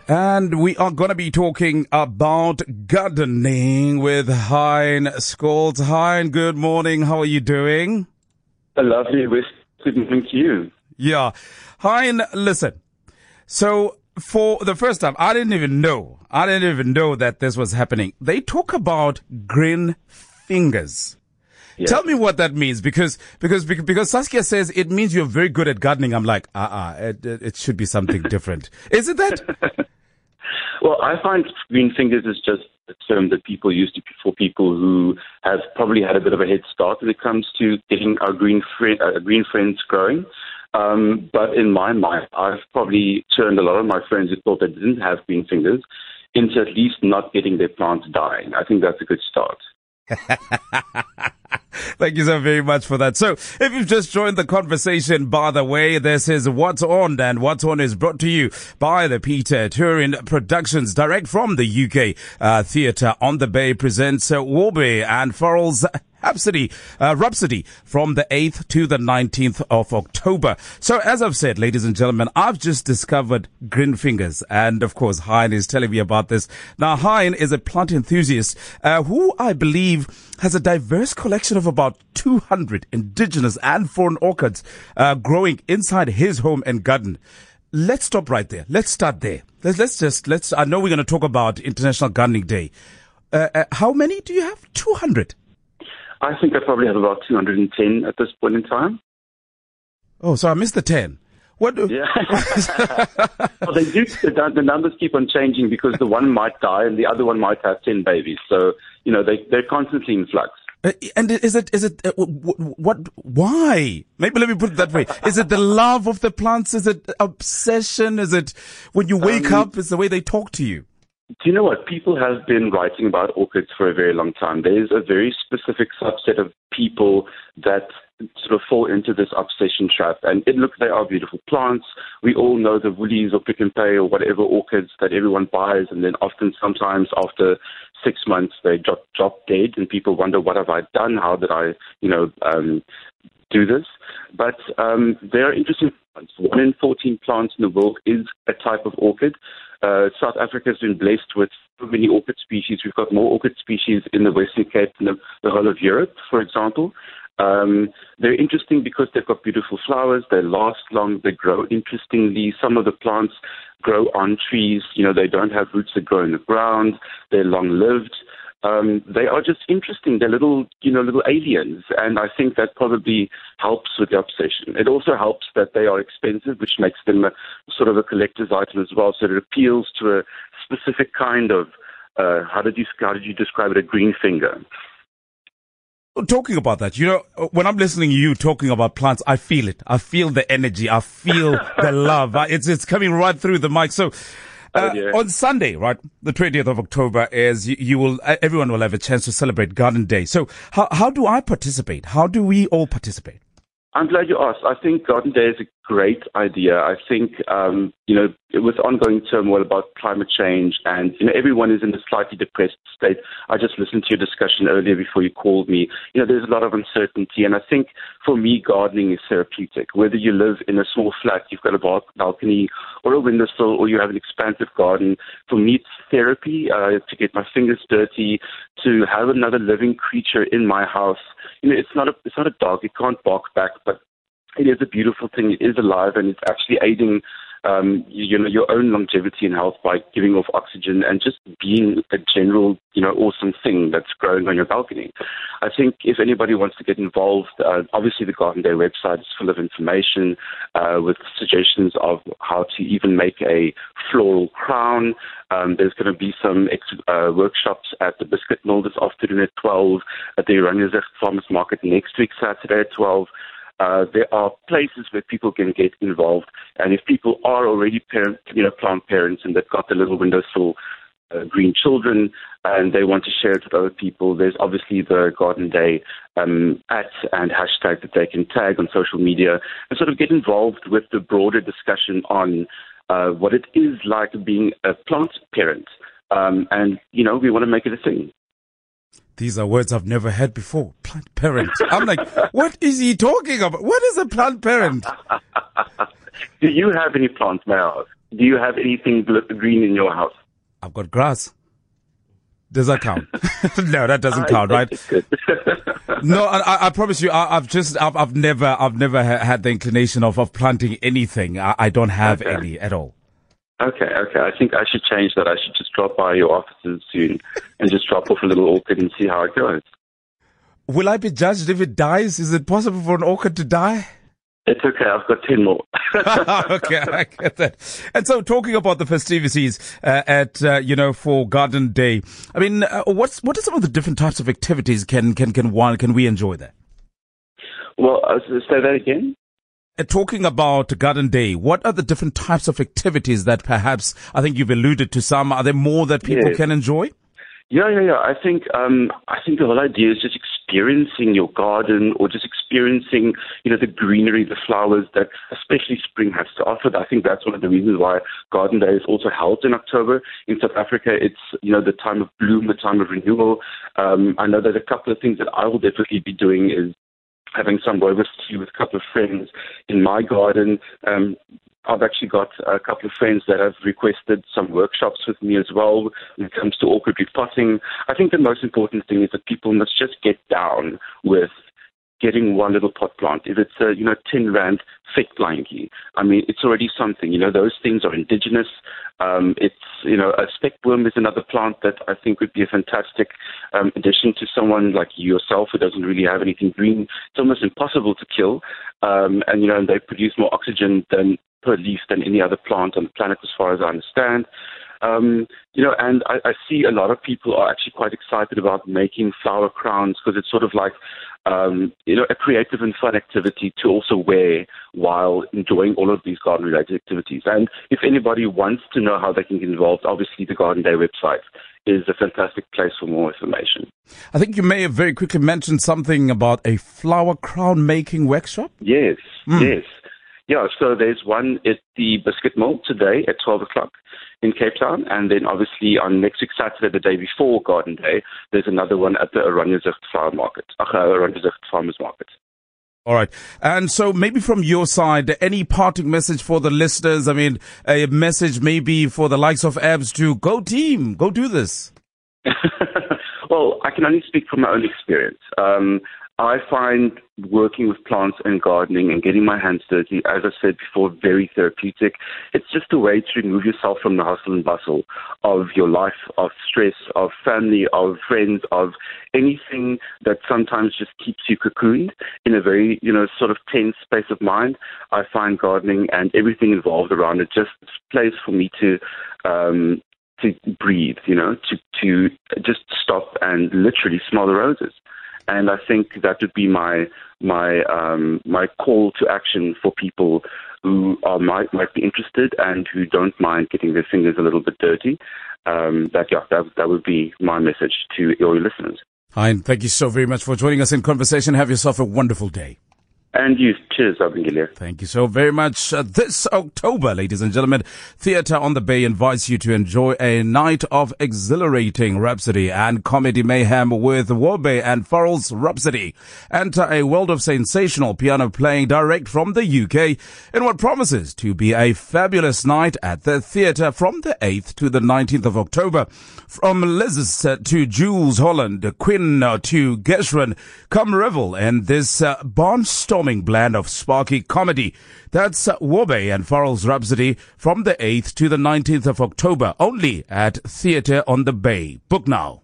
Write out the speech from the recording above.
And we are going to be talking about gardening with Hein Scholz. Hein, good morning. How are you doing? Lovely. Good morning to you. Yeah. Hein, listen. So for the first time, I didn't even know that this was happening. They talk about green fingers. Yeah. Tell me what that means, because Saskia says it means you're very good at gardening. I'm like, it should be something different. Is it that? Well, I find green fingers is just a term that people use for people who have probably had a bit of a head start when it comes to getting our green friends growing. But in my mind, I've probably turned a lot of my friends who thought they didn't have green fingers into at least not getting their plants dying. I think that's a good start. Thank you so very much for that. So, if you've just joined the conversation, by the way, this is What's On, and What's On is brought to you by the Peter Turin Productions, direct from the UK Theatre on the Bay presents Warby and Farrell's Rhapsody from the 8th to the 19th of October. So as I've said, ladies and gentlemen, I've just discovered green fingers. And of course, Hein is telling me about this. Now, Hein is a plant enthusiast who I believe has a diverse collection of about 200 indigenous and foreign orchids growing inside his home and garden. Let's stop right there. Let's start there. Let's I know we're going to talk about International Gardening Day. How many do you have? 200? I think I probably have about 210 at this point in time. Oh, so I missed the 10. What? Yeah. Well, they do. The numbers keep on changing because the one might die and the other one might have 10 babies. So, they're constantly in flux. And is it, what, why? Maybe let me put it that way. Is it the love of the plants? Is it obsession? Is it when you wake up, is the way they talk to you? Do you know what? People have been writing about orchids for a very long time. There's a very specific subset of people that sort of fall into this obsession trap. And they are beautiful plants. We all know the Woolies or Pick n Pay or whatever orchids that everyone buys. And then sometimes after 6 months, they drop dead and people wonder, what have I done? How did I, do this? But there are interesting plants. 1 in 14 plants in the world is a type of orchid. South Africa has been blessed with so many orchid species. We've got more orchid species in the Western Cape than the whole of Europe, for example. They're interesting because they've got beautiful flowers. They last long. They grow interestingly. Some of the plants grow on trees. They don't have roots that grow in the ground. They're long-lived. They are just interesting. They're little aliens. And I think that probably helps with the obsession. It also helps that they are expensive, which makes them sort of a collector's item as well. So it appeals to a specific kind of, how did you describe it, a green finger? Talking about that, when I'm listening to you talking about plants, I feel it. I feel the energy. I feel the love. It's coming right through the mic. So, on Sunday, right, the 20th of October everyone will have a chance to celebrate Garden Day. So how do I participate? How do we all participate? I'm glad you asked. I think Garden Day is a great idea. I think, with ongoing turmoil about climate change and, everyone is in a slightly depressed state. I just listened to your discussion earlier before you called me. There's a lot of uncertainty. And I think for me, gardening is therapeutic. Whether you live in a small flat, you've got a balcony or a windowsill, or you have an expansive garden, for me, it's therapy, to get my fingers dirty, to have another living creature in my house. It's not a dog. It can't bark back, but it is a beautiful thing. It is alive, and it's actually aiding, your own longevity and health by giving off oxygen and just being a general, awesome thing that's growing on your balcony. I think if anybody wants to get involved, obviously the Garden Day website is full of information with suggestions of how to even make a floral crown. There's going to be some workshops at the Biscuit Mill this afternoon at 12, at the Oranjezicht Farmers Market next week, Saturday at 12. There are places where people can get involved, and if people are already plant parents and they've got the little windowsill green children and they want to share it with other people, there's obviously the Garden Day @ and hashtag that they can tag on social media and sort of get involved with the broader discussion on what it is like being a plant parent. And we want to make it a thing. These are words I've never heard before. Plant parent. I'm like, what is he talking about? What is a plant parent? Do you have any plants, may I ask? Do you have anything green in your house? I've got grass. Does that count? No, that doesn't count, right? No, I promise you, I've never had the inclination of planting anything. I don't have any at all. Okay. I think I should change that. I should just drop by your offices soon and just drop off a little orchid and see how it goes. Will I be judged if it dies? Is it possible for an orchid to die? It's okay. I've got 10 more. Okay, I get that. And so, talking about the festivities for Garden Day, I mean, what are some of the different types of activities can we enjoy there? Well, say that again. Talking about Garden Day, what are the different types of activities that perhaps, I think you've alluded to some, are there more that people can enjoy? Yeah. I think the whole idea is just experiencing your garden, or just experiencing, the greenery, the flowers that especially spring has to offer. I think that's one of the reasons why Garden Day is also held in October. In South Africa, it's, the time of bloom, the time of renewal. I know that a couple of things that I will definitely be doing is having some rooibos tea with a couple of friends in my garden. I've actually got a couple of friends that have requested some workshops with me as well when it comes to orchid repotting. I think the most important thing is that people must just get down with getting one little pot plant. If it's a, 10 Rand fake blankie, I mean, it's already something. Those things are indigenous. It's, a speckworm is another plant that I think would be a fantastic addition to someone like yourself who doesn't really have anything green. It's almost impossible to kill. And they produce more oxygen per leaf than any other plant on the planet, as far as I understand. And I see a lot of people are actually quite excited about making flower crowns, because it's sort of like, a creative and fun activity to also wear while enjoying all of these garden-related activities. And if anybody wants to know how they can get involved, obviously the Garden Day website is a fantastic place for more information. I think you may have very quickly mentioned something about a flower crown making workshop. Yes. Yeah, so there's one at the Biscuit Mill today at 12 o'clock in Cape Town. And then obviously on next week, Saturday, the day before Garden Day, there's another one at the Oranjezicht Farmers Market. All right. And so maybe from your side, any parting message for the listeners? I mean, a message maybe for the likes of Abs to go team, go do this. Well, I can only speak from my own experience. I find working with plants and gardening and getting my hands dirty, as I said before, very therapeutic. It's just a way to remove yourself from the hustle and bustle of your life, of stress, of family, of friends, of anything that sometimes just keeps you cocooned in a very, sort of tense space of mind. I find gardening and everything involved around it just a place for me to breathe, to just stop and literally smell the roses. And I think that would be my call to action for people who might be interested and who don't mind getting their fingers a little bit dirty. That would be my message to your listeners. Hi, and thank you so very much for joining us in conversation. Have yourself a wonderful day. And you. Cheers, Abingile. Thank you so very much. This October, ladies and gentlemen, Theatre on the Bay invites you to enjoy a night of exhilarating rhapsody and comedy mayhem with Wobe and Farrell's Rhapsody. Enter a world of sensational piano playing direct from the UK in what promises to be a fabulous night at the theatre from the 8th to the 19th of October. From Liz to Jules Holland, Quinn to Gershwin, come revel in this barnstorming blend of sparky comedy. That's Wobe and Farrell's Rhapsody from the 8th to the 19th of October, only at Theatre on the Bay. Book now.